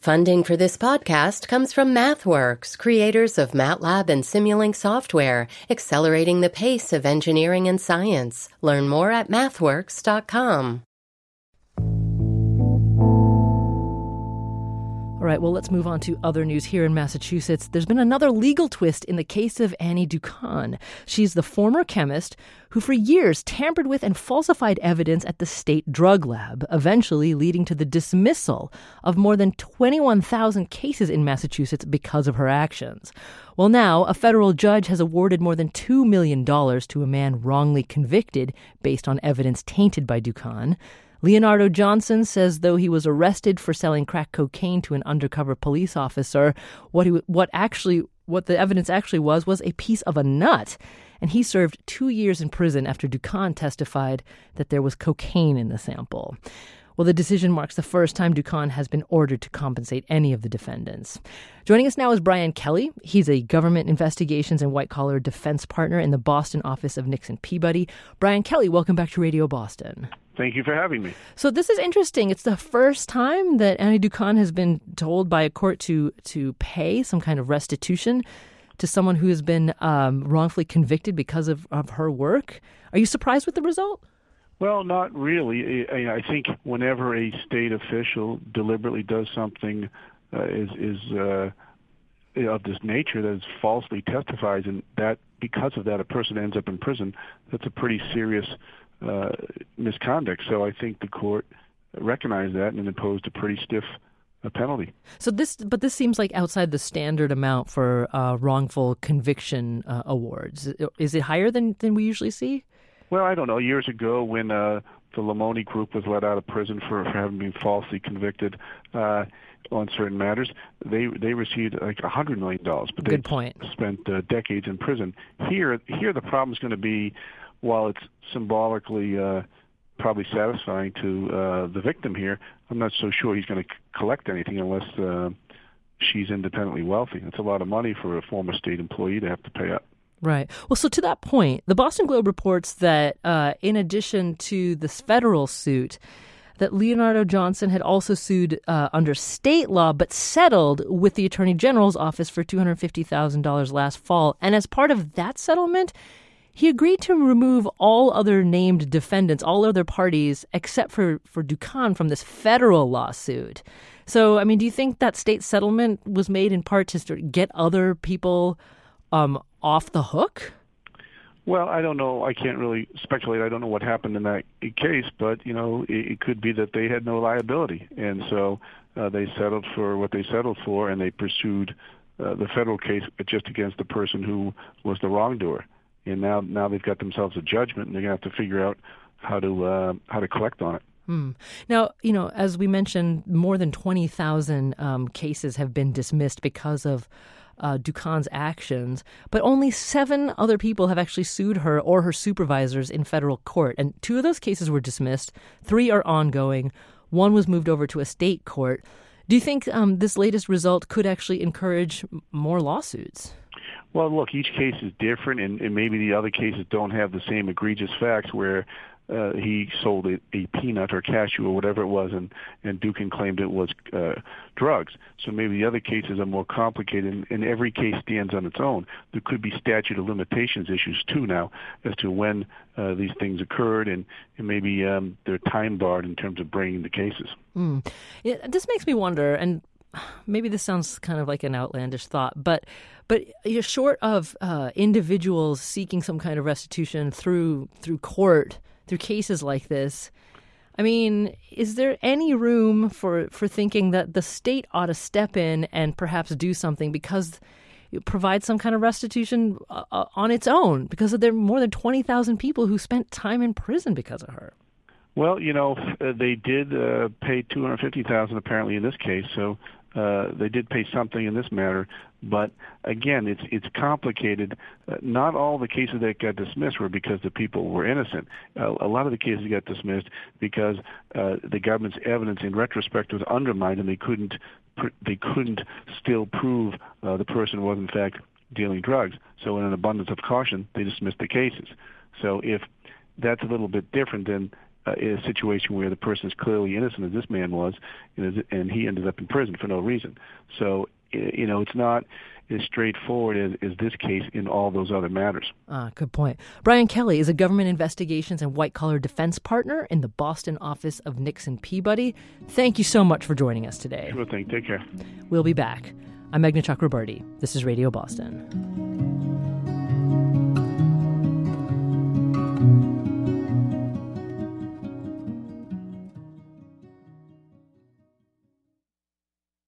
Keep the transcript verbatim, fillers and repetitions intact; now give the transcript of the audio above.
Funding for this podcast comes from MathWorks, creators of MATLAB and Simulink software, accelerating the pace of engineering and science. Learn more at mathworks dot com. All right, well, let's move on to other news here in Massachusetts. There's been another legal twist in the case of Annie Doukhan. She's the former chemist who for years tampered with and falsified evidence at the state drug lab, eventually leading to the dismissal of more than twenty-one thousand cases in Massachusetts because of her actions. Well, now a federal judge has awarded more than two million dollars to a man wrongly convicted based on evidence tainted by Doukhan. Leonardo Johnson says though he was arrested for selling crack cocaine to an undercover police officer, what he what actually what the evidence actually was was a piece of a nut. And he served two years in prison after Doukhan testified that there was cocaine in the sample. Well, the decision marks the first time Doukhan has been ordered to compensate any of the defendants. Joining us now is Brian Kelly. He's a government investigations and white-collar defense partner in the Boston office of Nixon Peabody. Brian Kelly, welcome back to Radio Boston. Thank you for having me. So this is interesting. It's the first time that Annie Doukhan has been told by a court to to pay some kind of restitution to someone who has been um, wrongfully convicted because of, of her work. Are you surprised with the result? Well, not really. I I think whenever a state official deliberately does something uh, is is uh, of this nature, that is falsely testifies, and that because of that a person ends up in prison, that's a pretty serious uh, misconduct. So I think the court recognized that and imposed a pretty stiff uh, penalty. So this, but this seems like outside the standard amount for uh, wrongful conviction uh, awards. Is it higher than than we usually see? Well, I don't know. Years ago, when uh, the Lamoni group was let out of prison for, for having been falsely convicted uh, on certain matters, they they received like a hundred million dollars. But Good they point. spent uh, decades in prison. Here, here the problem is going to be, while it's symbolically uh, probably satisfying to uh, the victim here, I'm not so sure he's going to c- collect anything unless uh, she's independently wealthy. It's a lot of money for a former state employee to have to pay up. Right. Well, so to that point, the Boston Globe reports that uh, in addition to this federal suit, that Leonardo Johnson had also sued uh, under state law, but settled with the Attorney General's office for two hundred fifty thousand dollars last fall. And as part of that settlement, he agreed to remove all other named defendants, all other parties, except for, for Doukhan from this federal lawsuit. So, I mean, do you think that state settlement was made in part to sort of get other people um, off the hook? Well, I don't know. I can't really speculate. I don't know what happened in that case, but, you know, it, it could be that they had no liability. And so uh, they settled for what they settled for, and they pursued uh, the federal case just against the person who was the wrongdoer. And now now they've got themselves a judgment, and they're going to have to figure out how to uh, how to collect on it. Hmm. Now, you know, as we mentioned, more than twenty thousand um, cases have been dismissed because of Uh, Doukhan's actions, but only seven other people have actually sued her or her supervisors in federal court. And two of those cases were dismissed. Three are ongoing. One was moved over to a state court. Do you think um, this latest result could actually encourage more lawsuits? Well, look, each case is different, and, and maybe the other cases don't have the same egregious facts where uh, he sold a, a peanut or cashew or whatever it was, and, and Doukhan claimed it was uh, drugs. So maybe the other cases are more complicated, and, and every case stands on its own. There could be statute of limitations issues, too, now, as to when uh, these things occurred, and, and maybe um, they're time barred in terms of bringing the cases. Mm. Yeah, this makes me wonder, and maybe this sounds kind of like an outlandish thought, but but you're short of uh, individuals seeking some kind of restitution through through court, through cases like this. I mean, is there any room for, for thinking that the state ought to step in and perhaps do something because it provides some kind of restitution uh, on its own, because there are more than twenty thousand people who spent time in prison because of her? Well, you know, uh, they did uh, pay two hundred fifty thousand dollars apparently in this case, so uh, they did pay something in this matter. But again, it's it's complicated. Uh, not all the cases that got dismissed were because the people were innocent. Uh, a lot of the cases got dismissed because uh, the government's evidence in retrospect was undermined, and they couldn't pr- they couldn't still prove uh, the person was in fact dealing drugs. So in an abundance of caution, they dismissed the cases. So if that's a little bit different than uh, a situation where the person is clearly innocent, as this man was, and he ended up in prison for no reason. So, you know, it's not as straightforward as, as this case in all those other matters. Ah, good point. Brian Kelly is a government investigations and white-collar defense partner in the Boston office of Nixon Peabody. Thank you so much for joining us today. Sure thing. Take care. We'll be back. I'm Meghna Chakrabarti. This is Radio Boston.